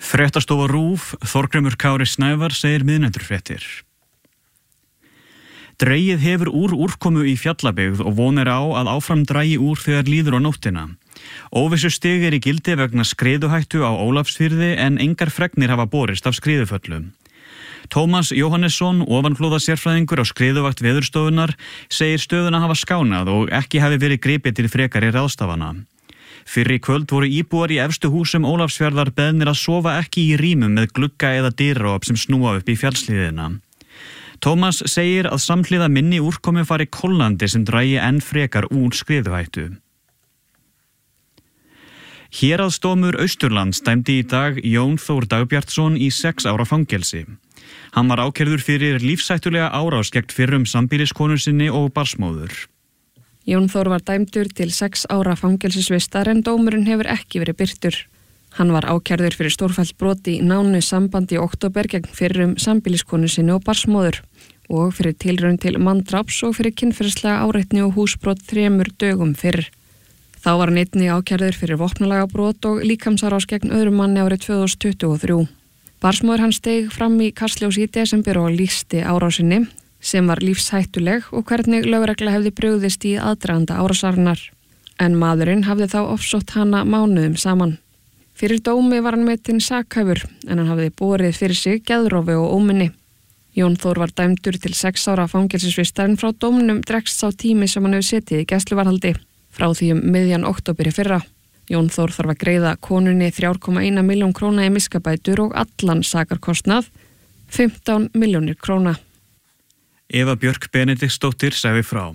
Fréttastofa RÚV, Þorgrímur Kári Snævar segir miðnæturfréttir. Dregið hefur úr úrkomu í Fjallabyggð og von á að áfram dragi úr þegar líður á nóttina. Óvissustig í gildi vegna skriðuhættu á Ólafsfirði en engar fregnir hafa borist af skriðuföllum. Tómas Jóhannesson, ofanflóðasérfræðingur á skriðuvakt Veðurstofunnar, segir stöðuna hafa skánað og ekki hafi verið gripið til frekari ráðstafana. Fyrr í kvöld voru íbúar í efstu húsum Ólafsfjarðar beðnir að sofa ekki í rýmum með glugga eða dyraop sem snúa upp í fjallshlíðina. Tómas segir að samhliða minni úrkomu fari kólnandi sem dragi enn frekar úr skriðuhættu. Héraðsdómur Austurlands dæmdi í dag Jón Þór Dagbjartsson í 6 ára fangelsi. Hann var ákærður fyrir lífshættulega árás gegn fyrrum sambýliskonu sinni og barnsmóður. Jón Þór var dæmdur til 6 ára fangelsisvistar en dómurinn hefur ekki verið birtur. Hann var ákærður fyrir stórfellt brot í nánu sambandi í október gegn fyrrum sambýliskonu sinni og barnsmóður og fyrir tilraun til manndráps og fyrir kynferðislega áreitni og húsbrot 3 dögum fyrr. Þá var hann einnig ákærður fyrir vopnalagabrot og líkamsárás gegn öðrum manni árið 2023. Barnsmóður hann steig fram í Kastljós í desember og lýsti árásinni sem var lífshættuleg og hvernig lögregla hefði brugðist í aðdraganda árásarinnar. En maðurinn hafði þá ofsótt hana mánuðum saman. Fyrir dómi var hann metinn sakhæfur en hann hafði borið fyrir sig geðrofi og óminni. Jón Þór var dæmdur til 6 ára fangelsisvistar en frá dómnum dregst sá tími sem hann hefur setið í gæsluvarðhaldi frá því miðjan október í fyrra. Jón Þór þarf að greiða konunni 3,1 milljón króna í miskabætur og allan sakarkostnað 15 milljónir króna. Eva Björk Benediktsdóttir sagði frá.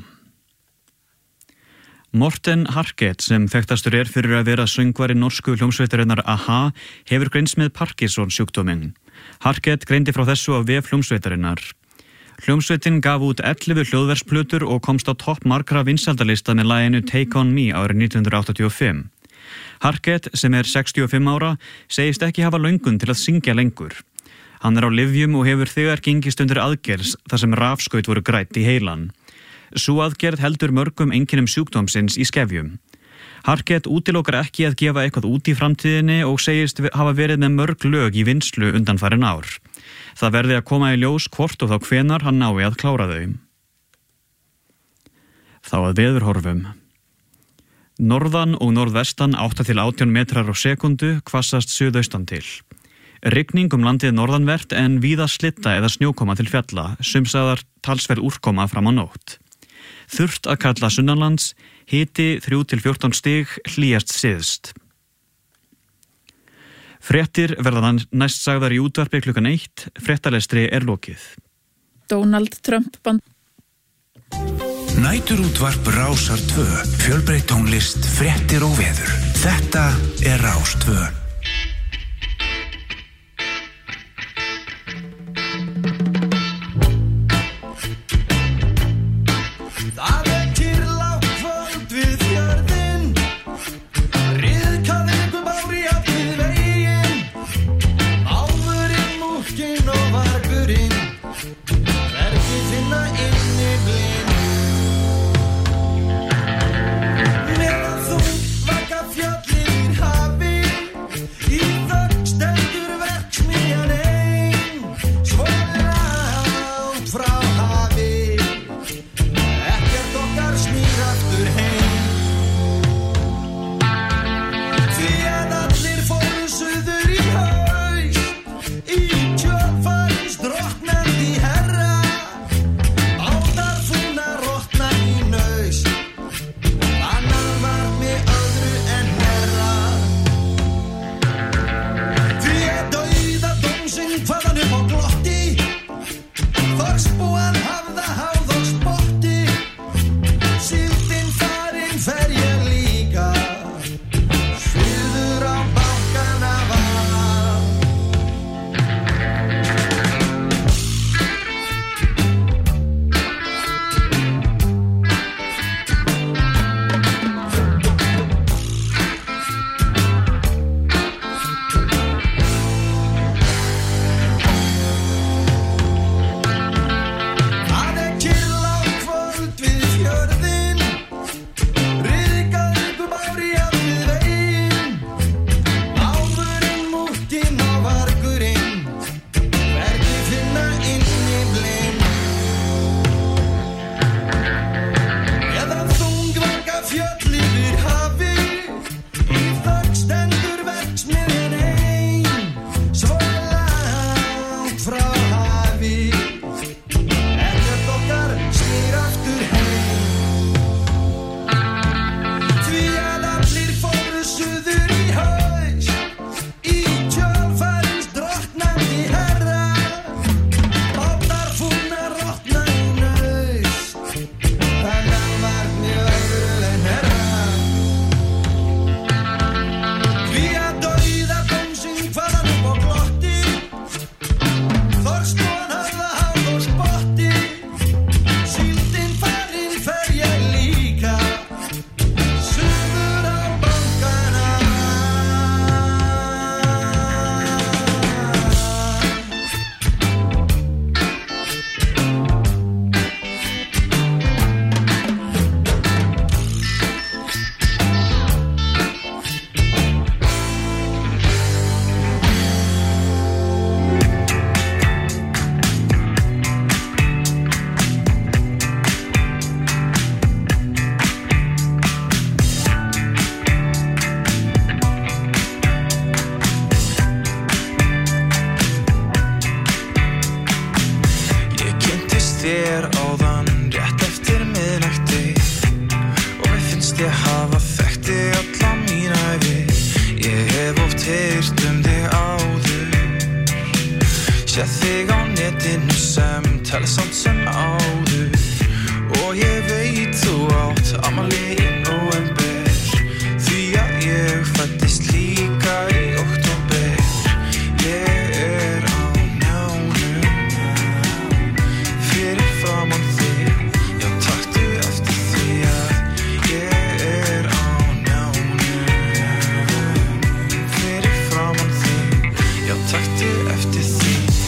Morten Harket, sem þekktastur fyrir að vera söngvari norsku hljómsveitarinnar a-ha, hefur greinst með Parkinson sjúkdóminn. Harket greindi frá þessu á vef hljómsveitarinnar. Hljómsveitin gaf út 11 hljóðversplötur og komst á topp margra vinsældalista með laginu Take On Me árið 1985. Harket, sem 65 ára, segist ekki hafa löngun til að syngja lengur. Hann á lyfjum og hefur þegar gengist undir aðgerð þar sem rafskaut voru grædd í heilan. Sú aðgerð heldur mörgum einkennum sjúkdómsins í skefjum. Harket útilokar ekki að gefa eitthvað út í framtíðinni og segist hafa verið með mörg lög í vinnslu undanfarin ár. Það verði að koma í ljós hvort og þá hvenar hann nái að klára þau. Þá að veðurhorfum. Norðan og norðvestan 8 til 18 metrar á sekundu, hvassast suðaustan til. Rigning landið norðanvert en víða slitta eða snjókoma til fjalla, sumstaðar talsverð úrkoma fram á nótt. Þurrt að kalla sunnanlands, hiti 3 til 14 stig, hlýjast syðst. Fréttir verða næst sagðar í útvarpi klukkan 1, fréttalestri lokið. Donald Trump Næturútvarp Rásar 2, fjölbreytt tónlist, fréttir og veður. Þetta Rás 2. þér áðan rétt eftir miðnætti og mér finnst ég hafa þekkt þig alla mína ævi. Ég hef oft heyrt þig áður, séð þig á netinu sem tala samt sem áður og ég veit þú átt afmæli í nóvember því að ég fæddist líka í október. Ég á njánum fyrir framan þig, já taktu eftir því að ég á njánum fyrir framan þig, já taktu eftir því.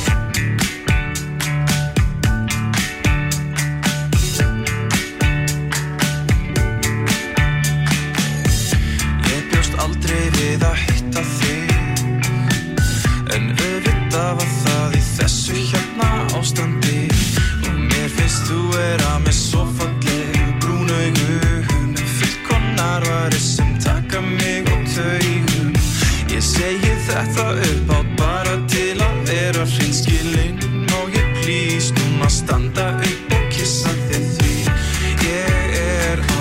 Aldrei við að hitta þig, en auðvitað var það í þessu hérna ástandi og mér finnst þú vera með svo fallegu brún augu, fullkomnar varir sem taka mig á taugum. Ég segi þetta upphátt bara til að vera hreinskilinn og ég plís núna standa upp og kissa þig því ég á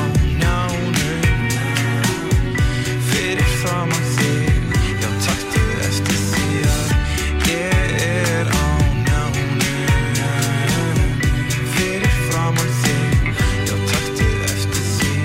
framan þig, já taktu eftir því að ég á njánum fyrir framan þig, já taktu eftir því.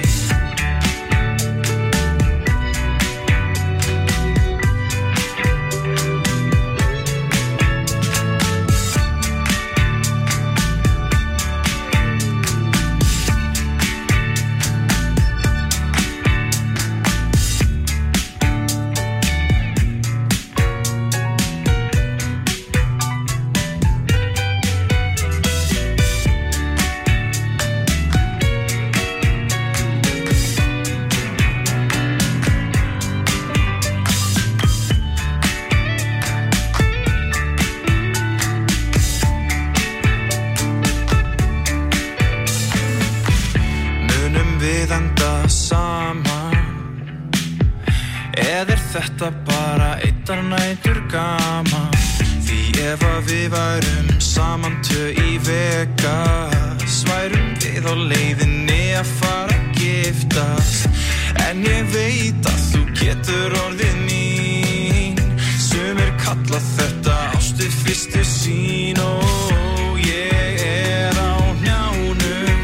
Þetta bara eittar nætur gaman því ef að við værum saman tvö í Vegas værum við á leiðinni að fara að giftast en ég veit að þú getur orðið mín sumir kalla þetta ástu fyrstu sín og ég á njánum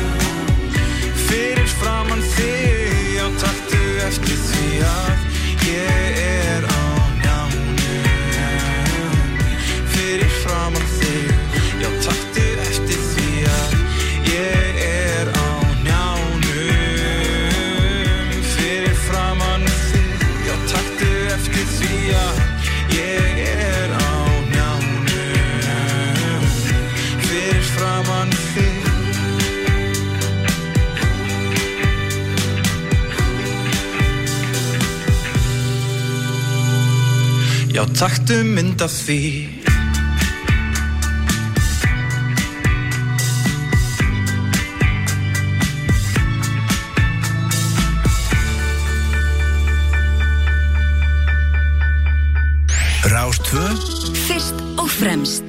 fyrir framan þig, já taktu eftir því að ég á njánum fyrir framan þig, já taktu eftir því að ég á njánum fyrir framan þig, já taktu eftir því að ég á njánum fyrir framan þig. Já, taktu mynd af því. Rás 2. Fyrst og fremst.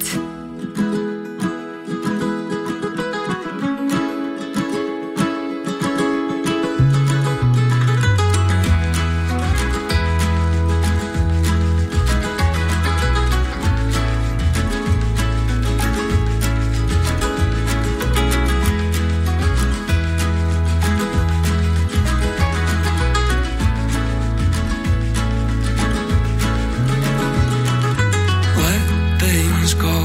Wet baby's gone.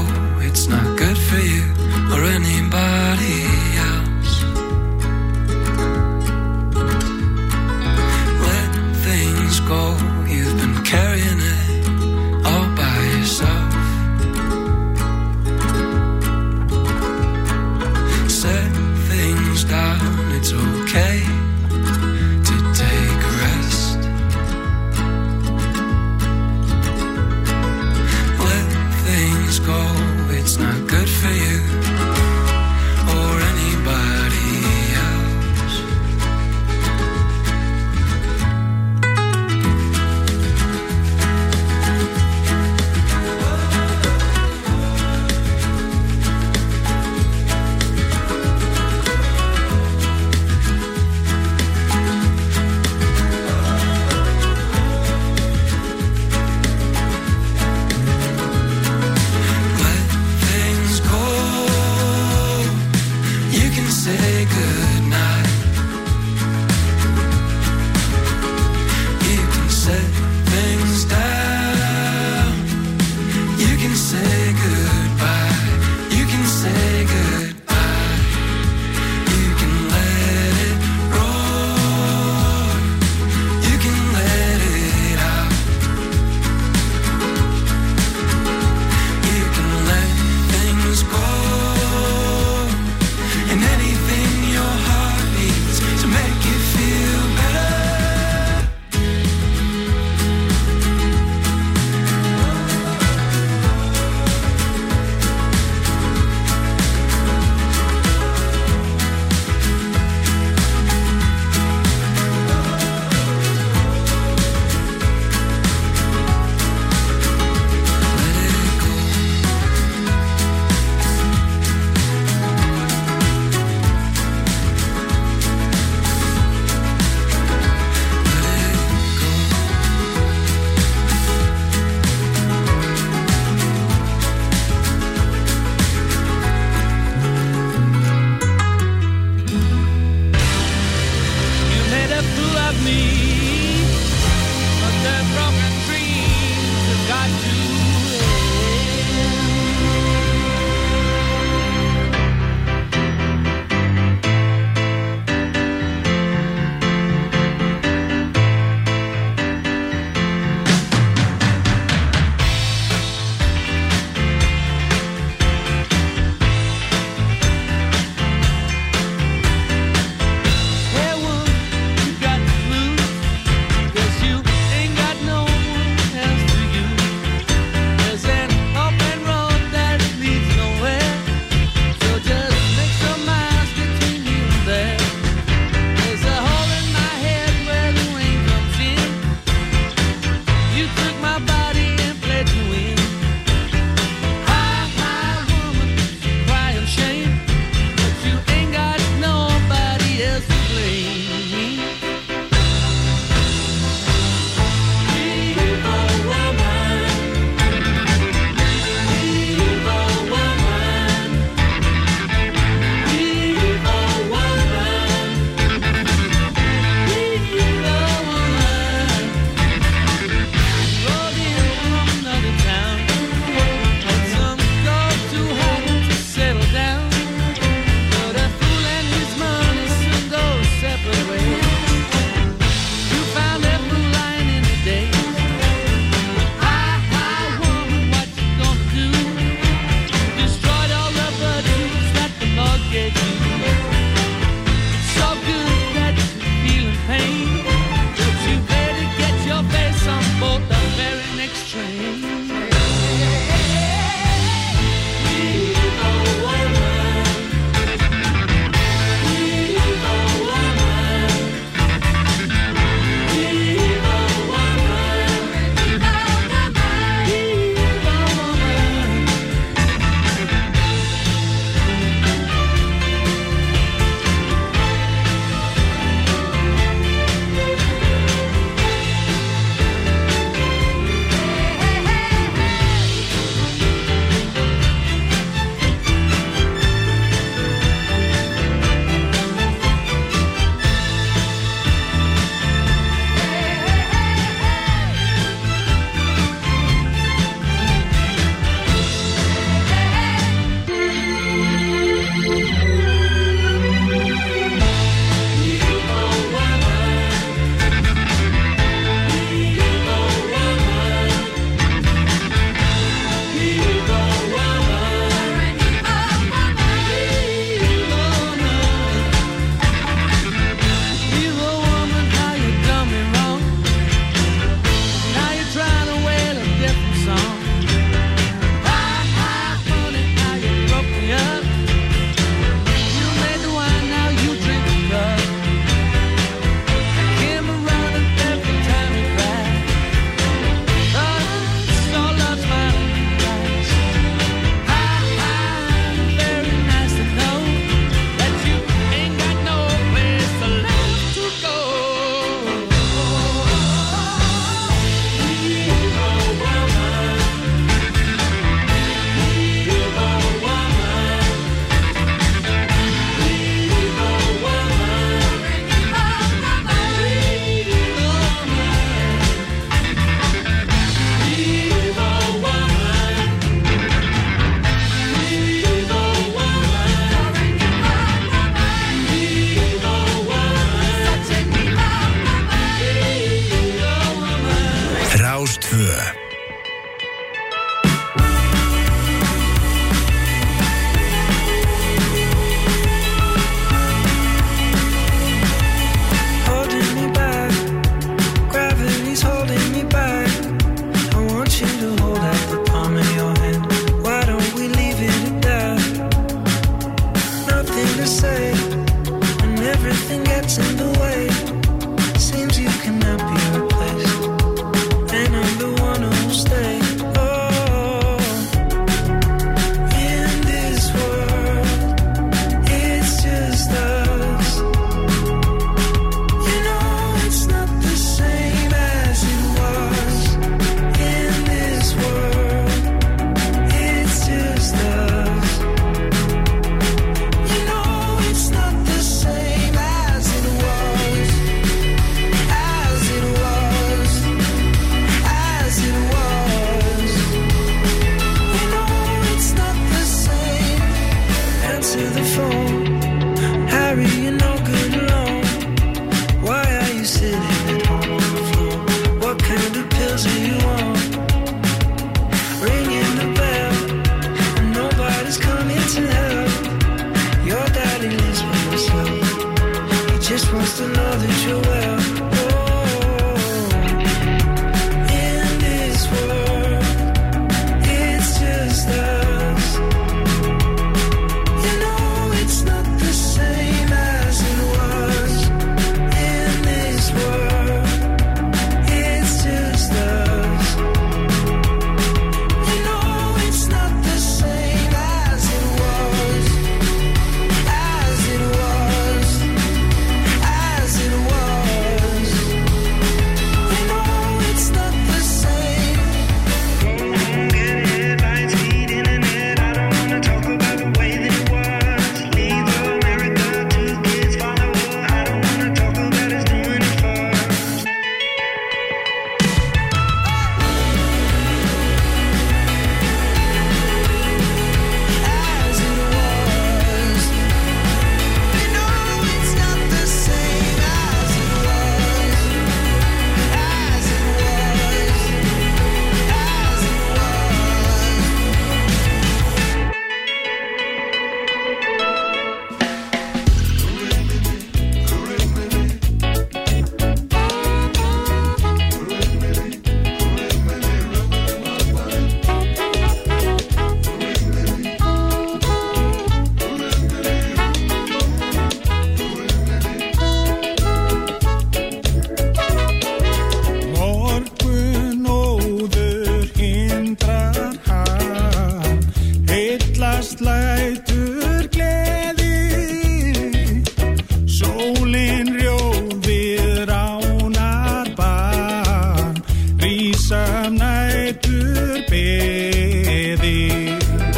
Bærast lætur gleði, sólin rjóð við ránar barn, rísam nætur beði.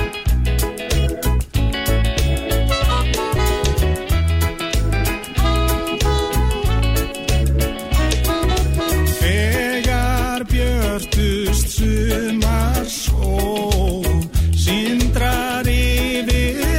Þegar björtust sumar sól, sindrar yfir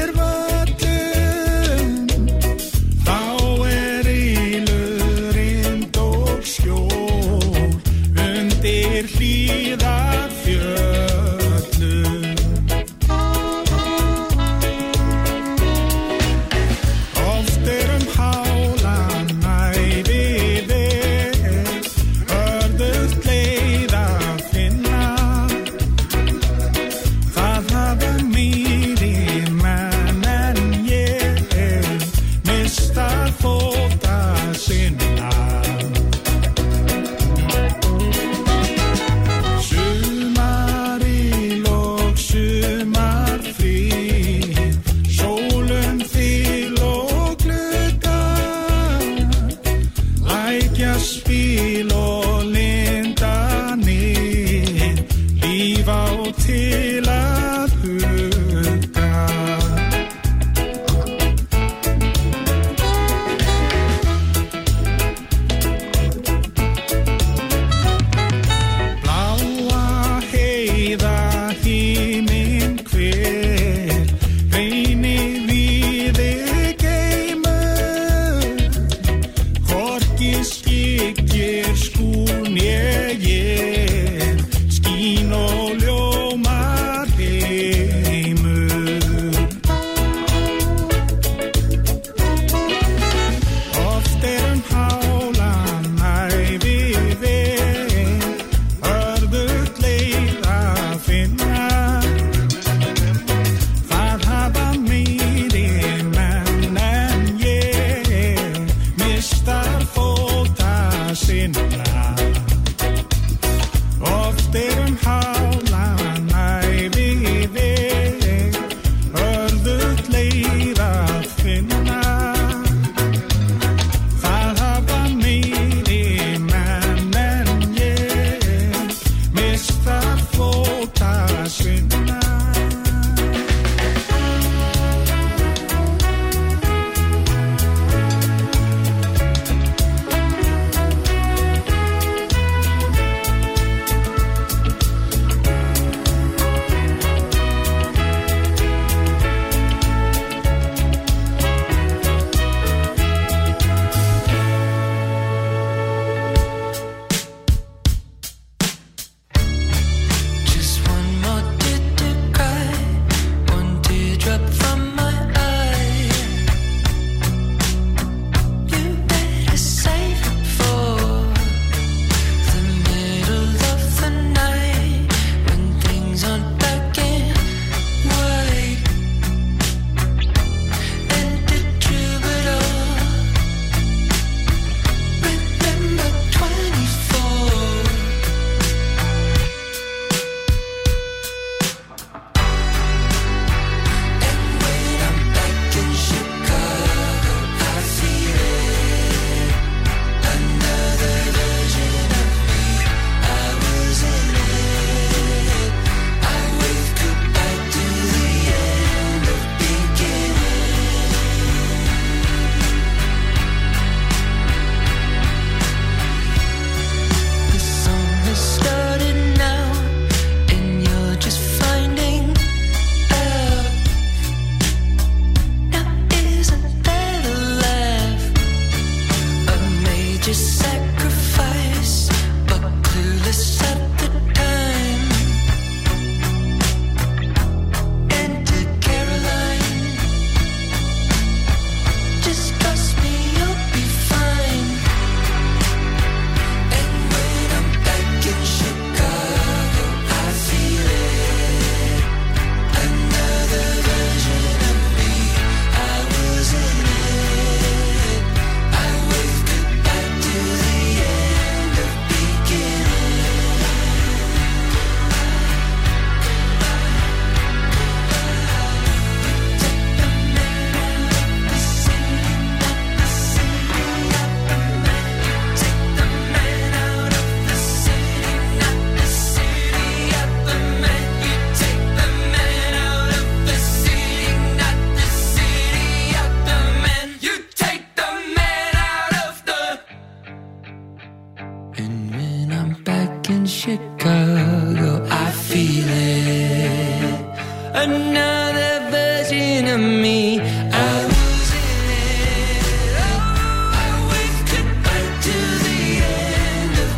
another version of me. I was in it, oh, I waved goodbye to the end of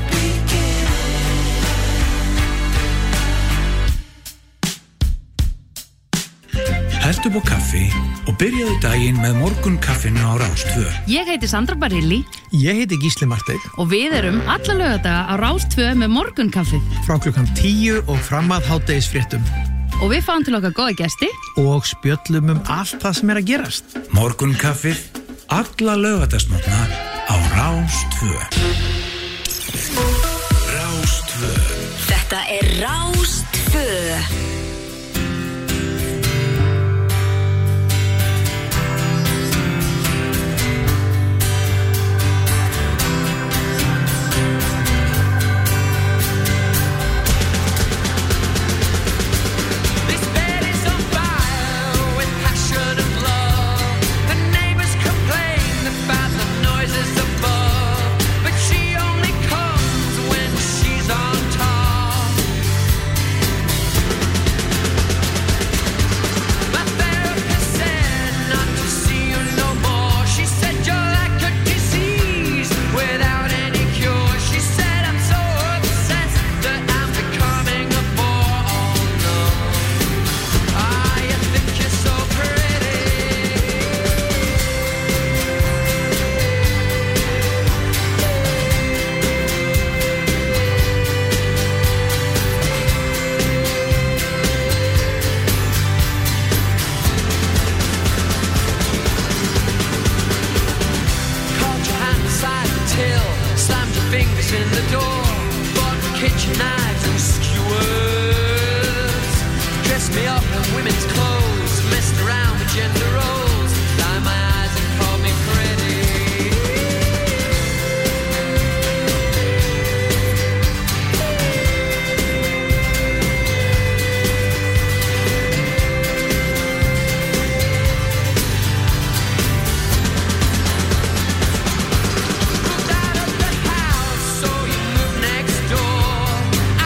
beginning. Heldu upp á kaffi og byrjaðu daginn með morgunkaffinu á Rás 2. Ég heiti Sandra Barilli. Ég heiti Gísli Marteinn. Og við erum alla laugardaga á Rás 2 með morgunkaffið. Frá klukkan 10 og fram að hádegisfréttum. Og við fáum til okkar góða gesti. Og spjöllum allt það sem að gerast. Morgunkaffið, alla laugardagsmorgna á Rás 2. Rás 2. Þetta Rás 2. I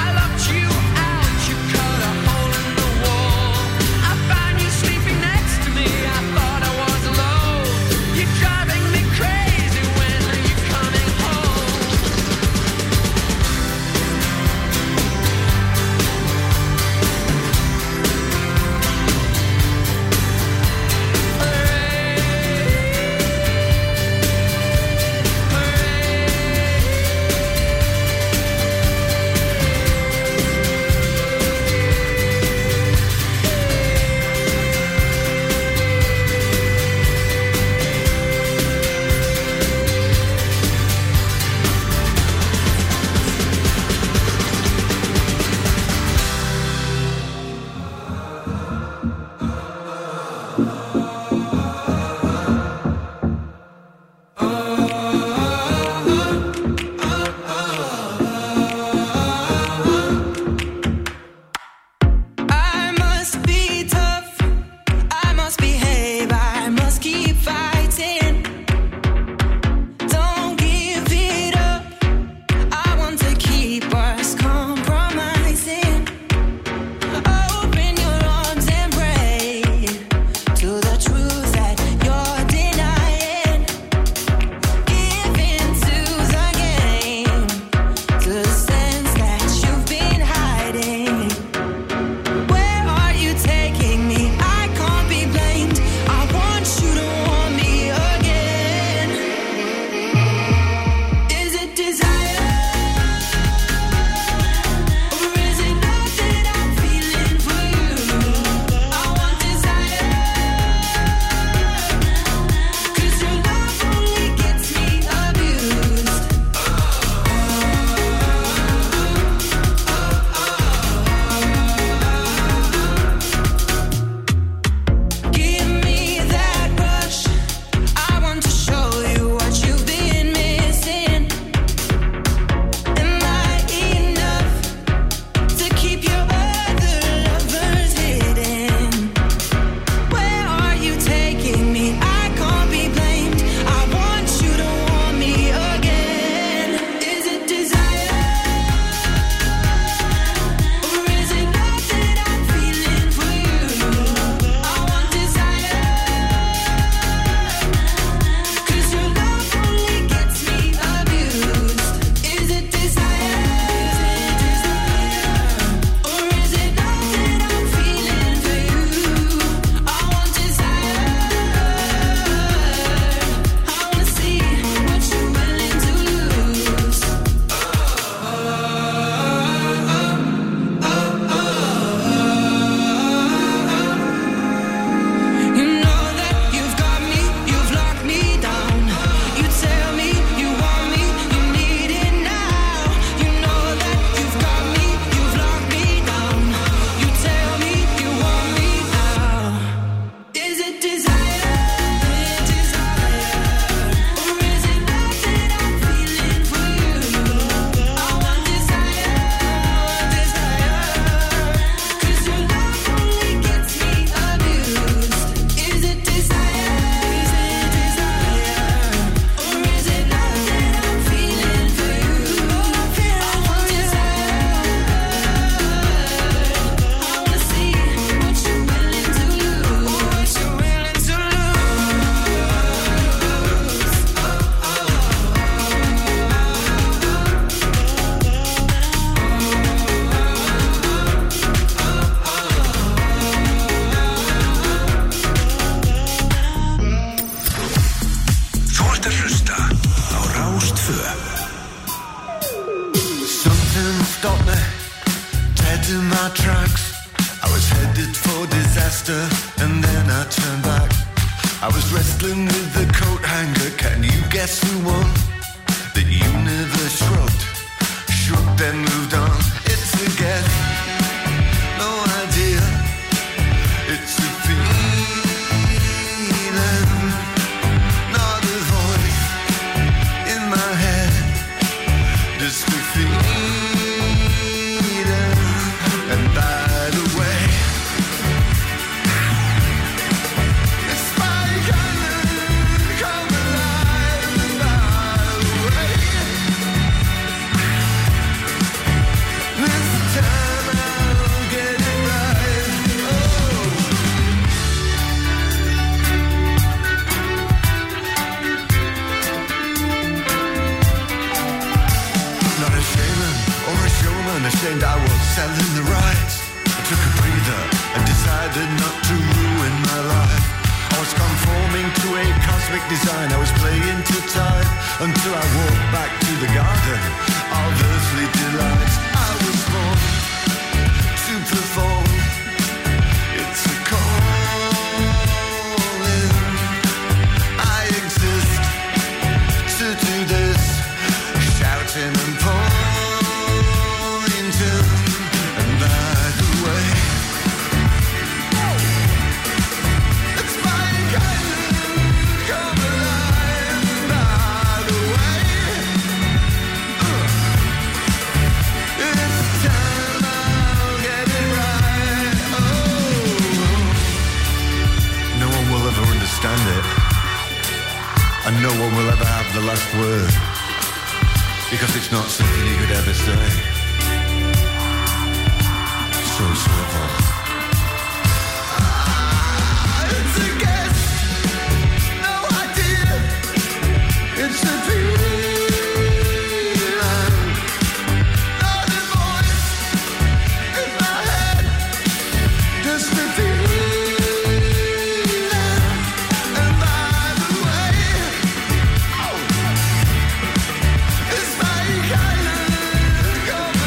was wrestling with the coat hanger. Can you guess who won? The universe shrugged, shook, then moved on. It's a guess, no idea. It's a feeling, not a voice in my head. Just a feeling, and by the way, it's my color, come alive. And by the way, this time I'll get it right. Not a shaman or a showman, ashamed I was selling the rights. I took a breather and decided not to ruin my life. I was conforming to a cosmic design. I was playing to time until I walked back to the garden of earthly delights. I was born to perform. It's a calling. I exist to do this, shouting and pointing. And by the way, it's my kind of come alive. And by the way, it's time I'll get it right. No one will ever understand it, and no one will ever have the last word, because it's not something you could ever say. So simple. It's a guess, no idea. It's a feeling, not a voice in my head. Just a feeling, and by the way, it's my kind of come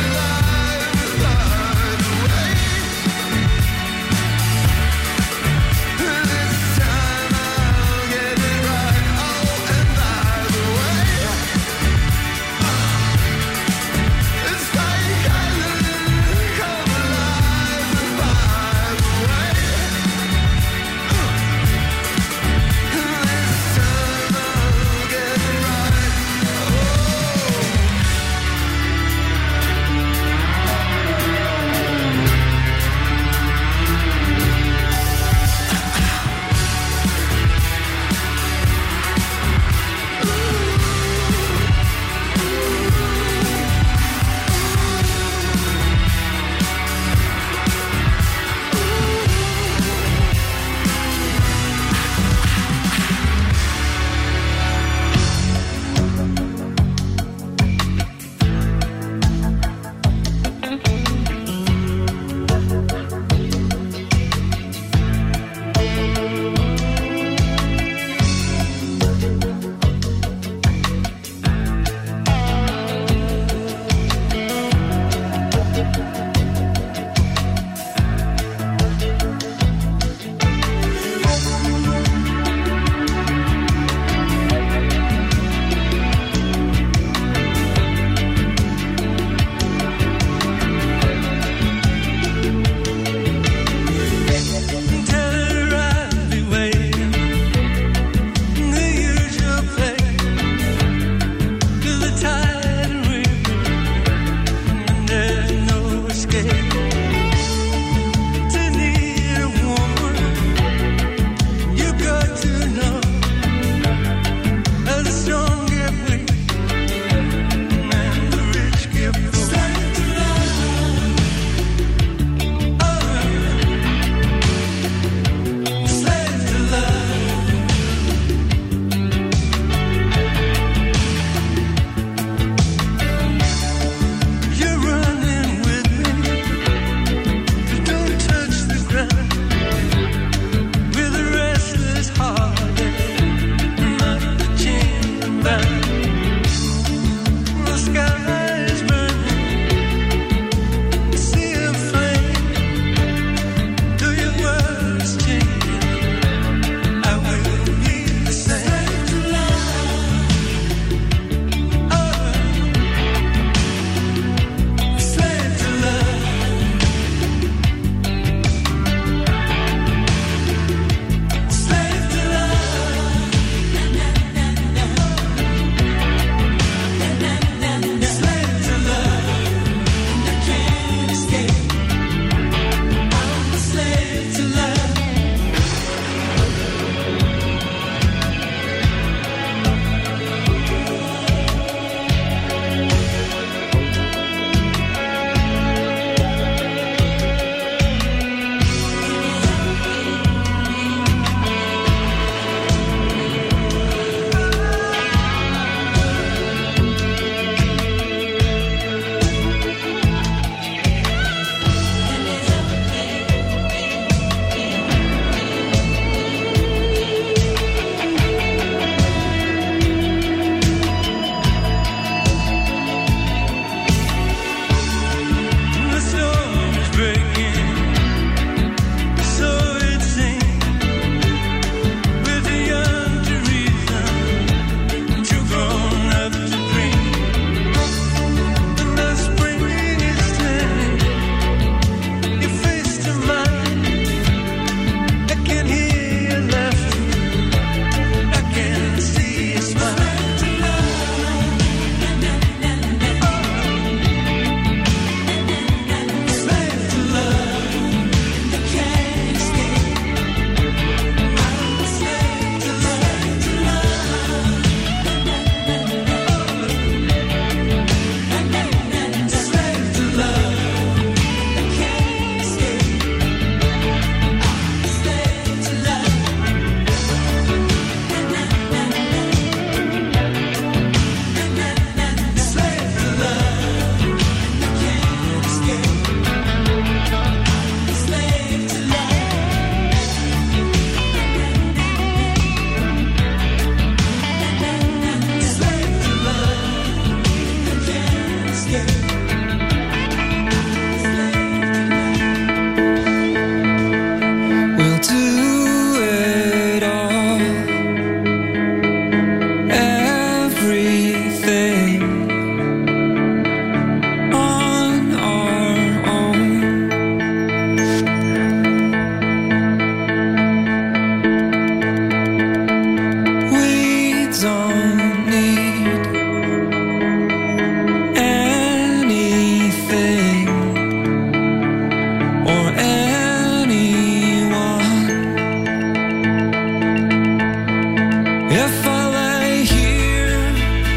If I lay here,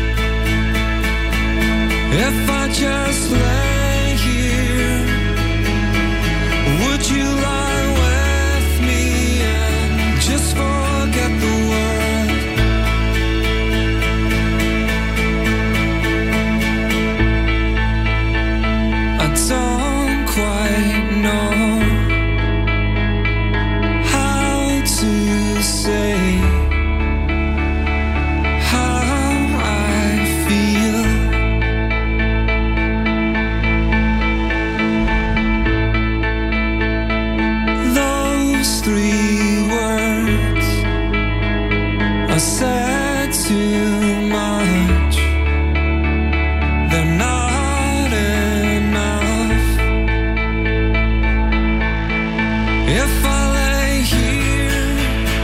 if I just lay here, would you lie with me and just forget the world? I don't quite know how to say I said too much, they're not enough. If I lay here,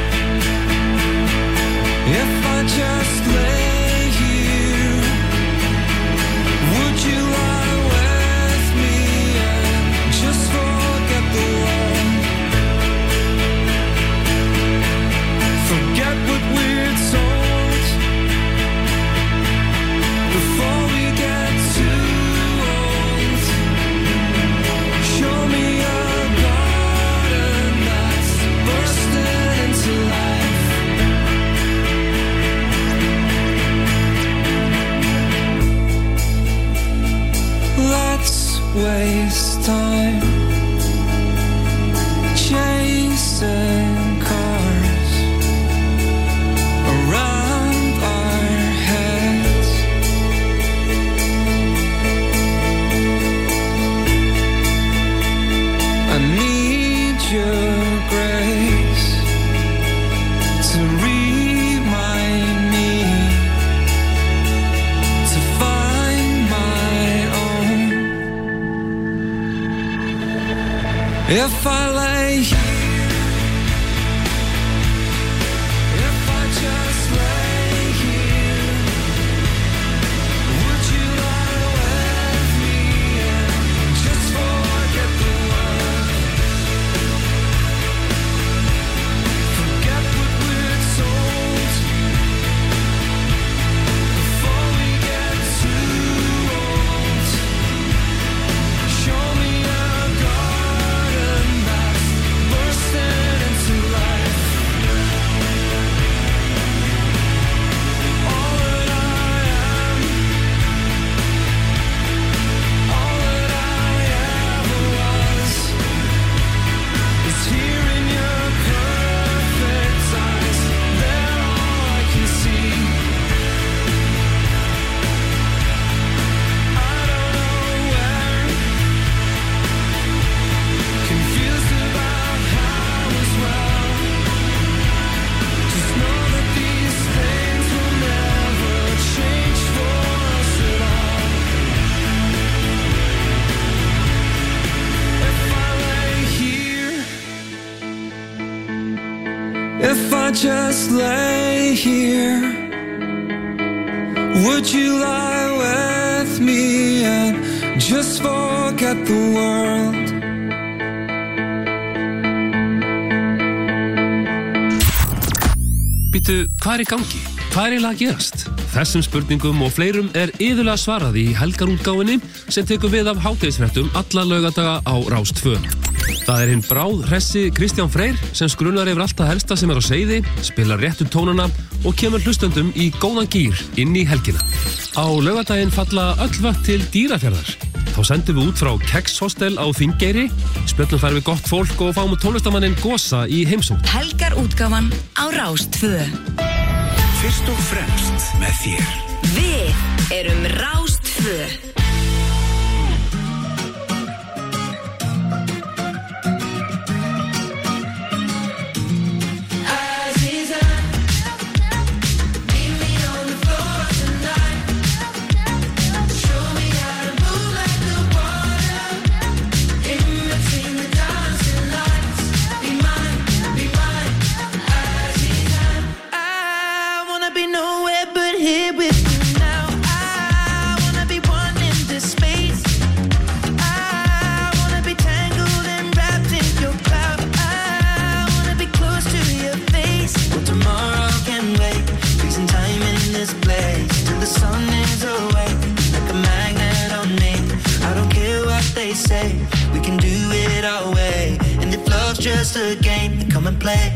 if I just lay here, would you lie with me and just forget the world? Forget what we're told before we get too old. Show me a garden that's bursting into life. Let's waste time chasing cars around our heads. I need your grace to remind me to find my own. If I lay here, if I just lay here, would you lie with me and just forget the world? Býtu, hvað í gangi? Hvað eiginlega að gerast? Þessum spurningum og fleirum iðulega svarað í helgarútgáfunni sem tekur við af hádegisfréttum alla laugardaga á Rás 2. Það hinn bráðhressi Kristján Freyr sem skrullar yfir allt það helsta sem á seiði, spilar réttu tónana og kemur hlustendum í góðan gír inn í helgina. Á laugardaginn falla öll vötn til Dýrafjarðar. Þá sendum við út frá Kexhostel á Þingeyri, spjöllum þar við gott fólk og fáum tónlistarmanninn Gosa í heimsókn. Helgarútgáfan á Rás 2. Fyrst og fremst með þér. Við erum Rás 2. Be nowhere but here with you now. I wanna be one in just a game, come and play.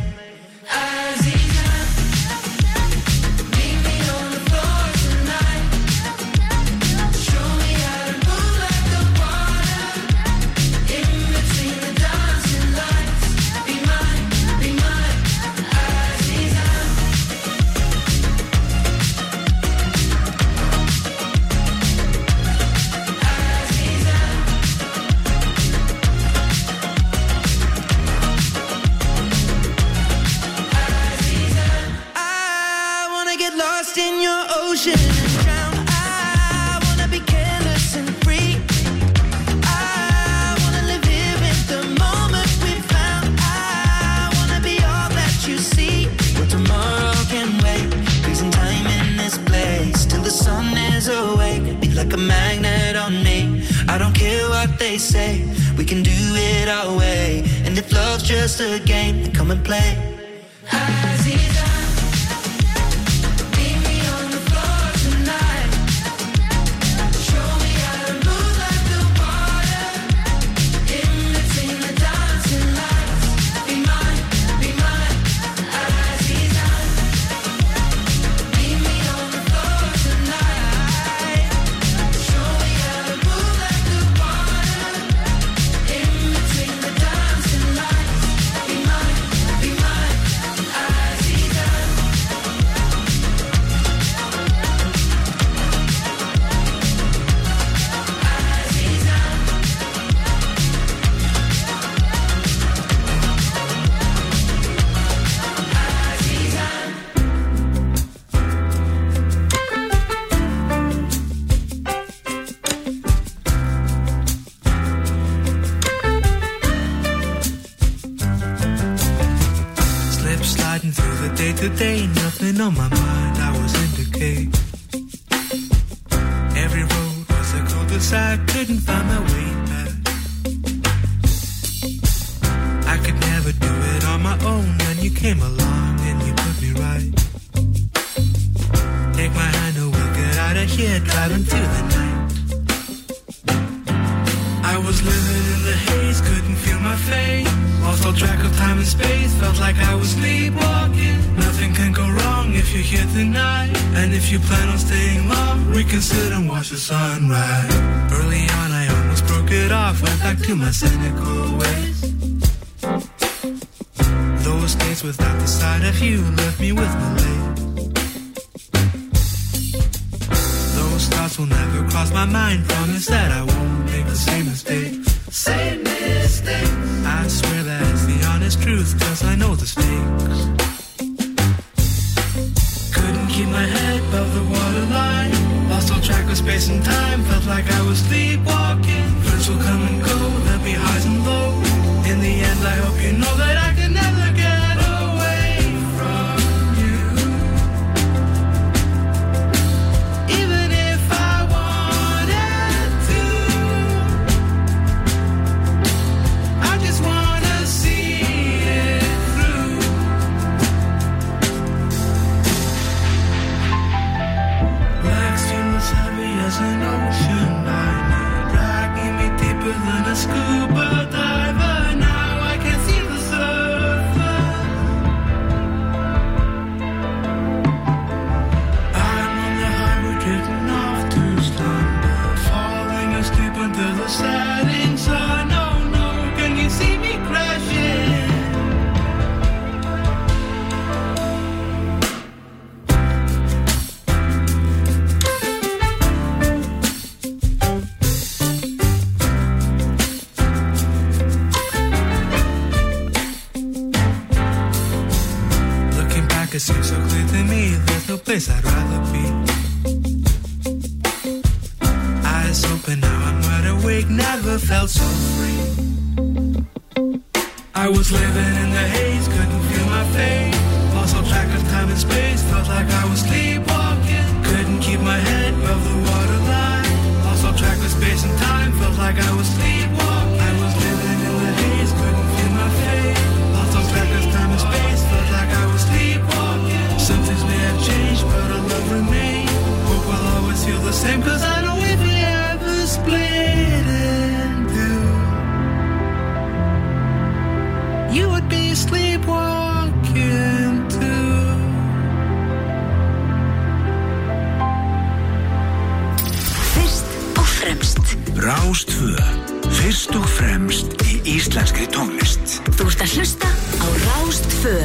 Like a magnet on me. I don't care what they say, we can do it our way. And if love's just a game, come and play. Today, nothing on my mind, I was in decay. Every road was a cul-de-sac, couldn't find my way back. I could never do it on my own, and you came along and you put me right. Take my hand and we'll get out of here, driving to the night. I was living in the haze, couldn't feel my face. Lost all track of time and space, felt like I was sleepwalking. Nothing can go wrong if you're here tonight. And if you plan on staying long, we can sit and watch the sunrise. Early on I almost broke it off, went back to my cynical ways. Those days without the sight of you left me with malaise. Those thoughts will never cross my mind, promise that I won't make the same mistakes. Same mistakes. I swear that's the honest truth, cause I know the stakes. Couldn't keep my head above the waterline. Lost all track of space and time, felt like I was sleepwalking. Friends will come and go, there'll be highs and lows. In the end I hope you know that I can never get away from you. Even if I wanted to, I just wanna see it through. Black steel was heavy as an ocean liner, dragging me deeper than a scuba diver. Now I can see the surface. I'm on the highway drifting off to slumber, falling asleep under the setting sun. Oh no, can you see me crashing? Looking back, it seems so clear to me, there's no place I'd rather be. Eyes open, now I'm wide awake, never felt so free. I was living in the haze, couldn't feel my face. Lost all track of time and space, felt like I was sleepwalking. Couldn't keep my head above the waterline. Lost all track of space and time, felt like I was sleepwalking. I was living in the haze, couldn't feel my face. Lost all track of time and space, felt like I was sleepwalking. Some things may have changed, but our love remains. Hope we'll always feel the same, cause I know if we ever split in two, you would íslenskri tónlist. Þú ert að hlusta á Rás 2.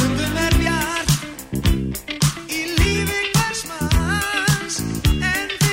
En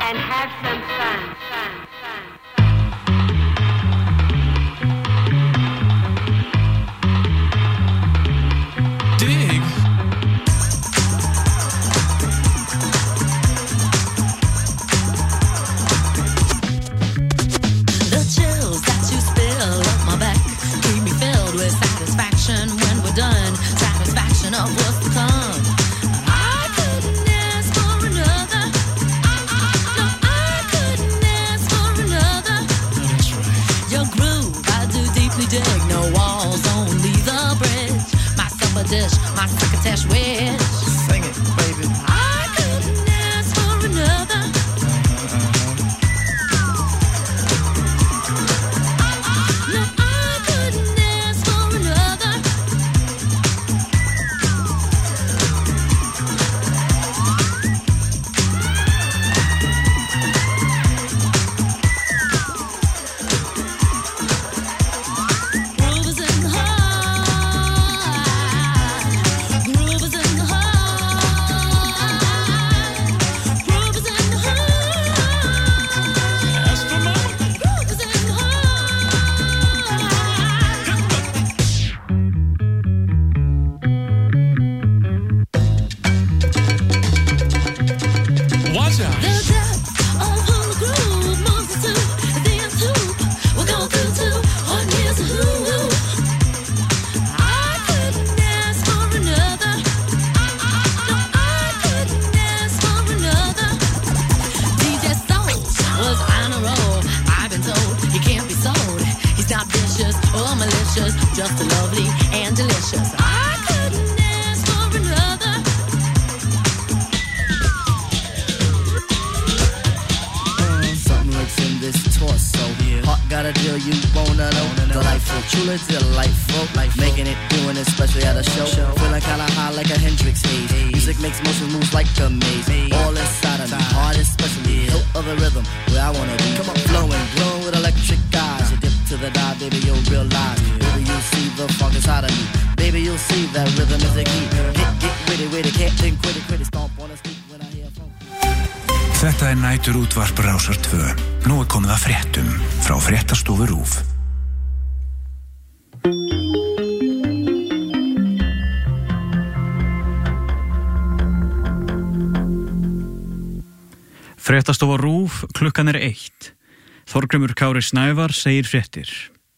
and have some fun. Dig. The chills that you spill up my back keep me filled with satisfaction when we're done. Satisfaction of what's to come. I couldn't ask for another. No, I couldn't ask for another. That's right. Your groove, I do deeply dig. No walls, only the bridge. My supper dish, my succotash wish. Sing it, baby. I couldn't ask for another. No, I couldn't ask for another. Groove is in the heart. Groove is in the heart. Groove is in the heart. Ask for more. Groove is in the heart. Watch out. The depth of who the groove moves to, the nth hoop will go through to, or here's a who. I couldn't ask for another. No, I couldn't ask for another. DJ Soul was on a roll. I've been told he can't be sold. He's not vicious or malicious, just lovely and delicious. I couldn't ask for another. Something lurks in this torso. Heart got a deal you wanna know. Delightful, truly delightful. Making it, doing it, especially at a show. Feeling kinda high like a Hendrix haze. Music makes motion moves like a maze. All inside of me, heart especially. Hilt of the rhythm, where I wanna be. Come on, flowing, glowing with electric eyes. You dip to the dive, baby, you'll realize. Baby, you'll see the funk inside of me. Baby, you'll see that rhythm is the key. Get with it, can't think, quit it, stomp on the street when I hear funk. Þetta nætur útvarp Rásar 2. Nú komið að fréttum frá fréttastofu RÚV. Fréttastofa RÚV, klukkan 1. Þorgrímur Kári Snævar segir fréttir.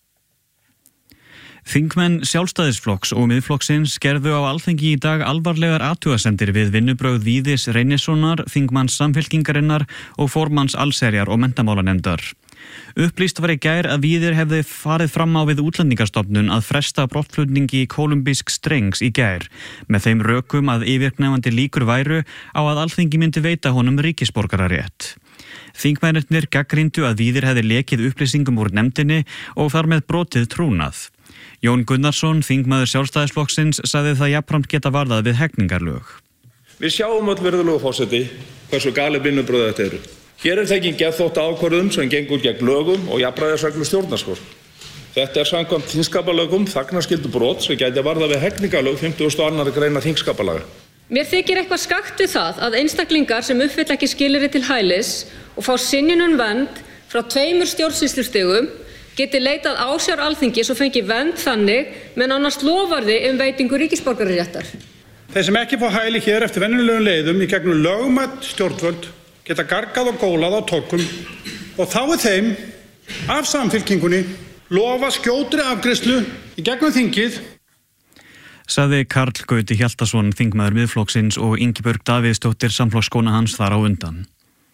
Þingmenn Sjálfstæðisflokks og Miðflokksins gerðu á Alþingi í dag alvarlegar athugasemdir við vinnubrögð Víðis Reynissonar, þingmanns Samfylkingarinnar og formanns allsherjar og menntamálanefndar. Upplýst var í gær að Víðir hefði farið fram á við Útlendingastofnun að fresta brottflutningi kólumbísk strengs í gær, með þeim rökum að yfirgnæfandi líkur væru á að Alþingi myndi veita honum ríkisborgararétt. Þingmennirnir gagnrýndu að Víðir hefði lekið upplýsingum úr nefndinni og þar með brotið trúnað. Jón Gunnarsson, þingmaður Sjálfstæðisflokksins, sagði það jafnframt geta varðað við hegningarlög. Við sjáum öll virðulegu forseti hversu galið vinnubrögð þetta eru. Hér tekin geðþótta ákvörðun sem gengur gegn lögum og jafnræðisreglu stjórnarskrár. Þetta samkvæmt þingskapalögum þagnarskyldu brot sem gæti varðað við hegningarlög 52. greina þingskapalaga. Mér þykir eitthvað skakt við það að einstaklingar sem uppfylla ekki skilyrði til hælis og fá synjun vernd frá 2 stjórnsýslustigum geti leitað ásjár Alþingis og fengi vernd þannig með nánast loforði veitingu ríkisborgararéttar. Þeir sem ekki fá hæli hér eftir venjulegum leiðum í gegnum lögmætt stjórnvöld geta gargað og gólað á torkum og þá þeim af Samfylkingunni lofa skjótri afgreiðslu í gegnum þingið. Sagði Karl Gauti Hjaltason, þingmaður Miðflokksins og Ingibjörg Davíðsdóttir, samflokkskona hans þar á undan.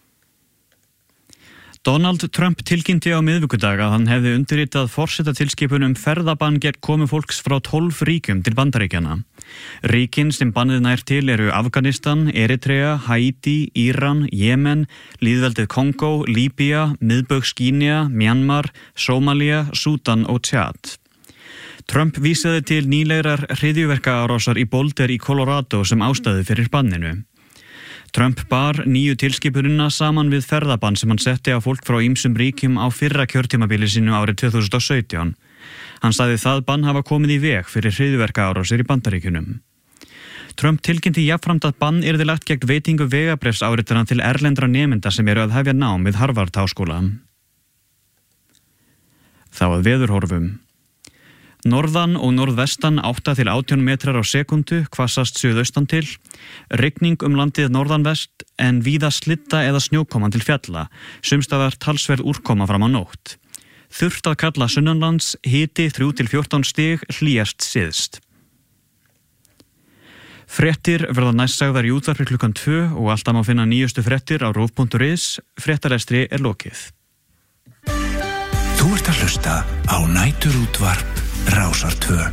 Donald Trump tilkynnti á miðvikudag að hann hefði undirritað forsetatilskipun ferðabann gegn komu fólks frá 12 ríkjum til Bandaríkjanna. Ríkin sem bannið nær til eru Afganistan, Eritrea, Haiti, Íran, Jemen, lýðveldið Kongó, Líbía, Miðbaugs-Gínea, Myanmar, Sómalía, Súdan og Tjad. Trump vísaði til nýlegrar hryðjuverkaárásar í Boulder í Colorado sem ástæðu fyrir banninu. Trump bar nýju tilskipunina saman við ferðabann sem hann setti á fólk frá ýmsum ríkjum á fyrra kjörtímabili sínu árið 2017. Hann sagði það bann hafa komið í veg fyrir hryðjuverkaárásir í Bandaríkjunum. Trump tilkynnti jafnframt að bann yrði lagt gegn veitingu vegabréfsáritana til erlendra nemenda sem eru að hefja nám við Harvard-háskóla. Þá að veðurhorfum. Norðan og norðvestan 8 til 18 metrar á sekundu, hvassast suðaustan til, rigning landið norðanvest en víða slydda eða snjókoma til fjalla, sumstaðar talsverð úrkoma fram á nótt. Þurrt að kalla sunnanlands, hiti 3 til 14 stig, hlýjast syðst. Fréttir verða næst sagðar í útvarpi klukkan 2 og alltaf má finna nýjustu fréttir á rov.is. Fréttarestri lokið. Þú ert að hlusta á næturútvarp Rásar 2.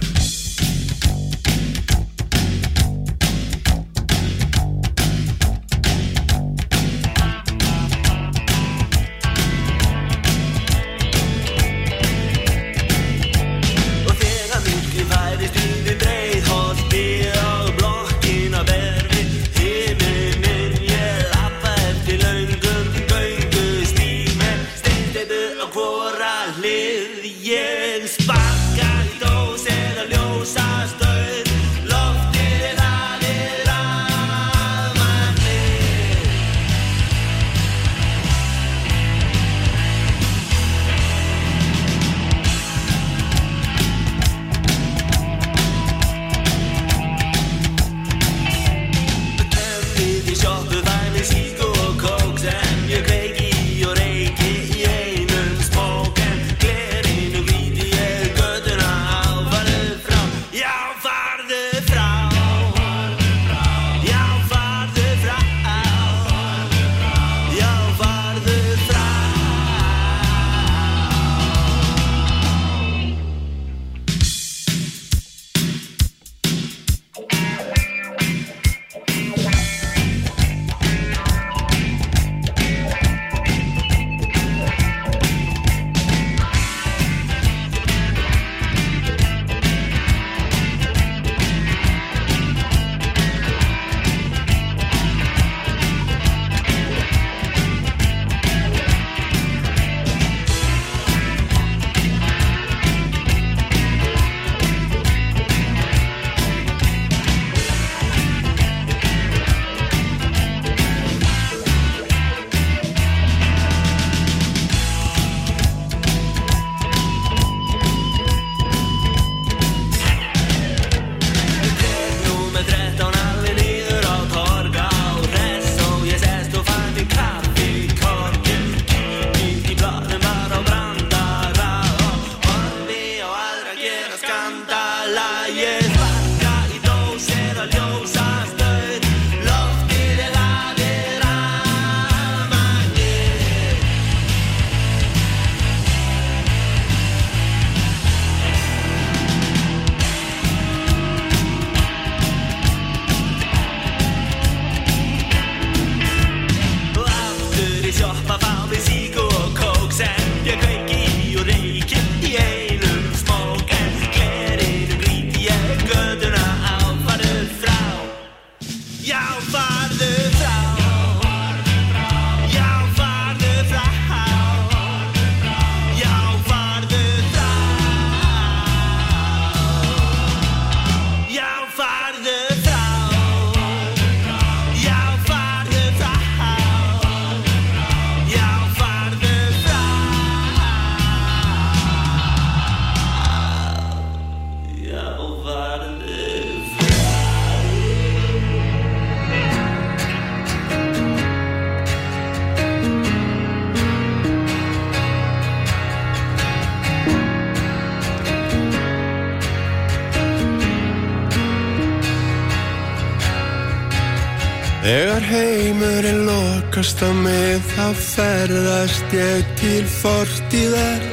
Þegar heimurinn lokast á mig, þá ferðast ég til fortíðar.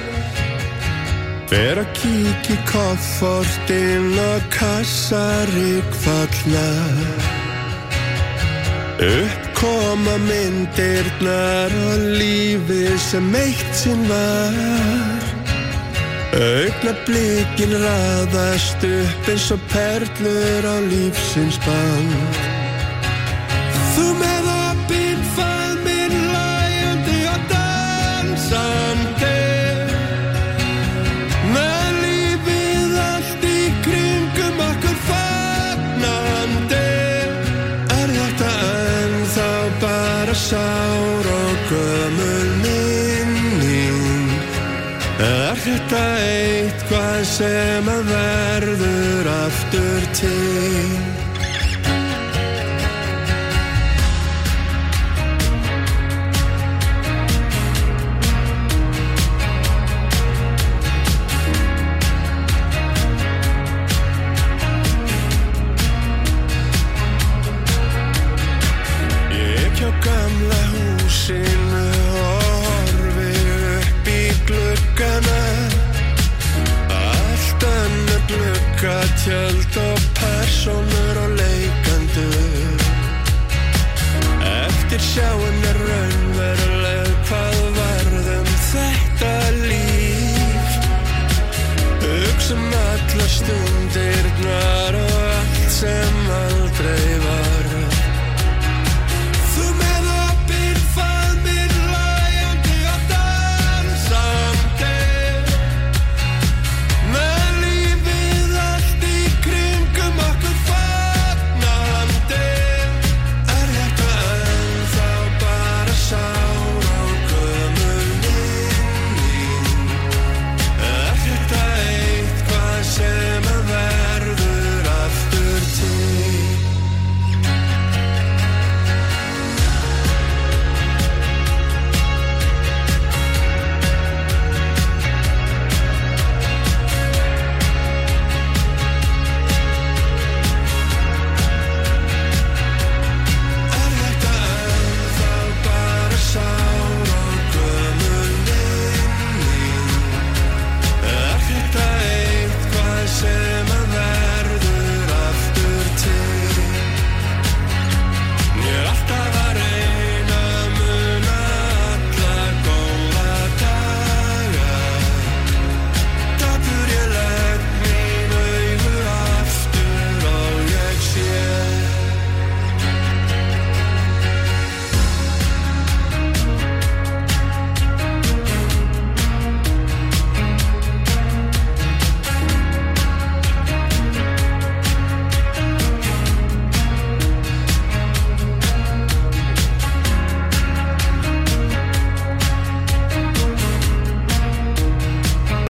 Fer að kíkja í koffortinn og kassaríkfalla. Uppkoma myndirnar og lífið sem eitt sinn var. Augnablikin raðast upp eins og perlur á lífsins band. Þú með opinn faðminn, hlæjandi og dansandi, með lífið allt í kringum okkur fagnandi. gömul minning? Er þetta eitthvað sem að verður aftur til?